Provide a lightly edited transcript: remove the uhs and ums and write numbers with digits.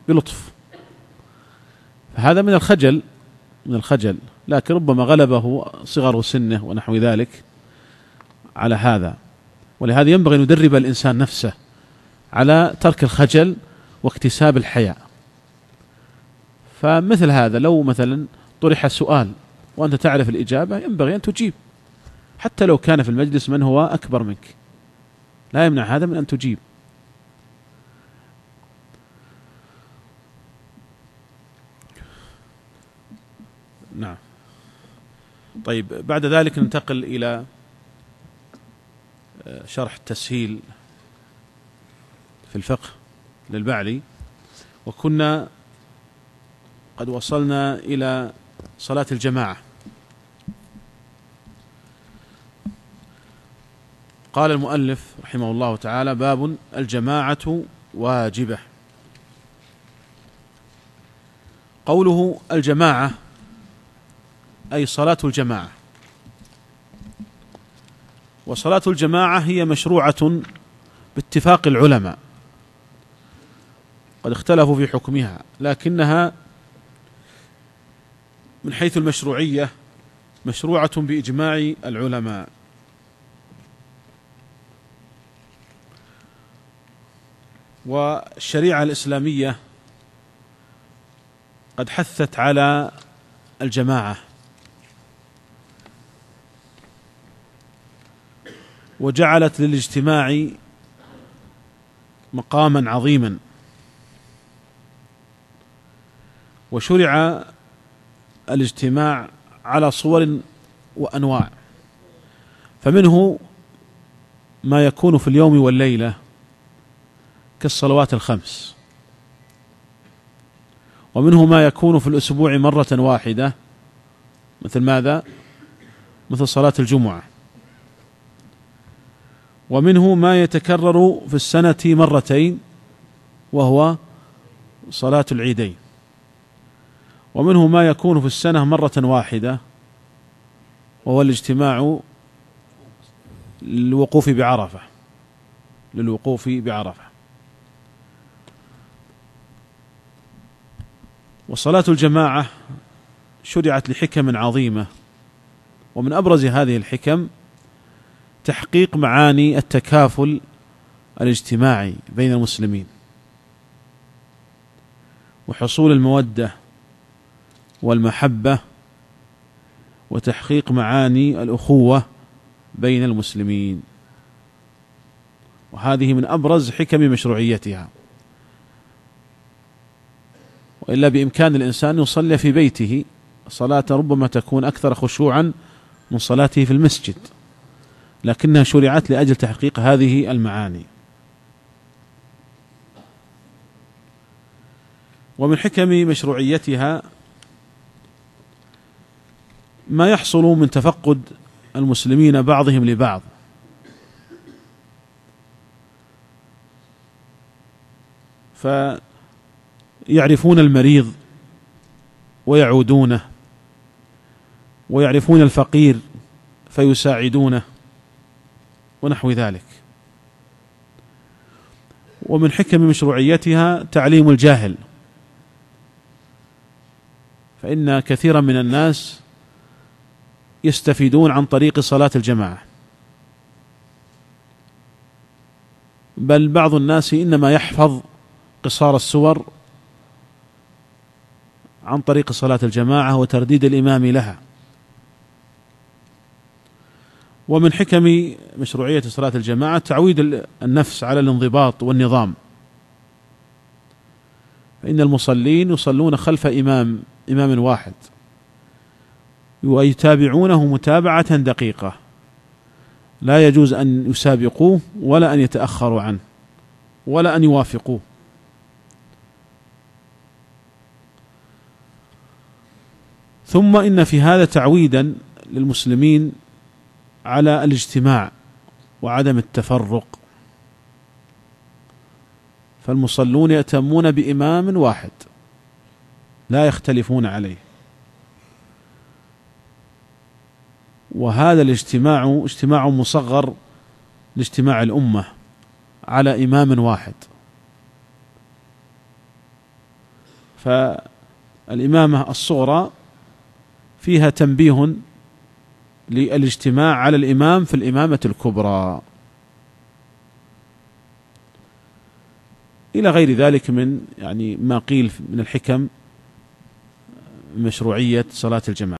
بلطف، فهذا من الخجل، لكن ربما غلبه صغر سنه ونحو ذلك على هذا. ولهذا ينبغي أن يدرب الإنسان نفسه على ترك الخجل واكتساب الحياء. فمثل هذا لو مثلا طرح سؤال وأنت تعرف الإجابة ينبغي أن تجيب، حتى لو كان في المجلس من هو أكبر منك، لا يمنع هذا من أن تجيب. نعم. طيب، بعد ذلك ننتقل إلى شرح التسهيل في الفقه للبعلي، وكنا قد وصلنا إلى صلاة الجماعة. قال المؤلف رحمه الله تعالى: باب الجماعة واجبة. قوله الجماعة أي صلاة الجماعة. وصلاة الجماعة هي مشروعة باتفاق العلماء، قد اختلفوا في حكمها، لكنها من حيث المشروعية مشروعة بإجماع العلماء. والشريعة الإسلامية قد حثت على الجماعة، وجعلت للاجتماع مقاما عظيما، وشرع الاجتماع على صور وأنواع، فمنه ما يكون في اليوم والليلة كالصلوات الخمس، ومنه ما يكون في الأسبوع مرة واحدة، مثل ماذا؟ مثل صلاة الجمعة. ومنه ما يتكرر في السنة مرتين وهو صلاة العيدين. ومنه ما يكون في السنة مرة واحدة وهو الاجتماع للوقوف بعرفة. وصلاة الجماعة شرعت لحكم عظيمة، ومن أبرز هذه الحكم تحقيق معاني التكافل الاجتماعي بين المسلمين، وحصول المودة والمحبة، وتحقيق معاني الأخوة بين المسلمين، وهذه من أبرز حكم مشروعيتها. وإلا بإمكان الإنسان يصلي في بيته صلاة ربما تكون أكثر خشوعا من صلاته في المسجد، لكنها شرعت لأجل تحقيق هذه المعاني. ومن حكم مشروعيتها ما يحصل من تفقد المسلمين بعضهم لبعض، فيعرفون المريض ويعودونه، ويعرفون الفقير فيساعدونه، ونحو ذلك. ومن حكم مشروعيتها تعليم الجاهل، فإن كثيرا من الناس يستفيدون عن طريق صلاة الجماعة، بل بعض الناس إنما يحفظ قصار السور عن طريق صلاة الجماعة وترديد الإمام لها. ومن حكم مشروعية صلاة الجماعة تعويد النفس على الانضباط والنظام، فإن المصلين يصلون خلف إمام واحد ويتابعونه متابعة دقيقة، لا يجوز أن يسابقوه ولا أن يتأخروا عنه ولا أن يوافقوه. ثم إن في هذا تعويدا للمسلمين على الاجتماع وعدم التفرق، فالمصلون يأتمون بإمام واحد لا يختلفون عليه، وهذا الاجتماع اجتماع مصغر لاجتماع الأمة على إمام واحد. فالإمامة الصغرى فيها تنبيه للاجتماع على الإمام في الإمامة الكبرى، إلى غير ذلك من ما قيل من الحكم مشروعية صلاة الجماعة.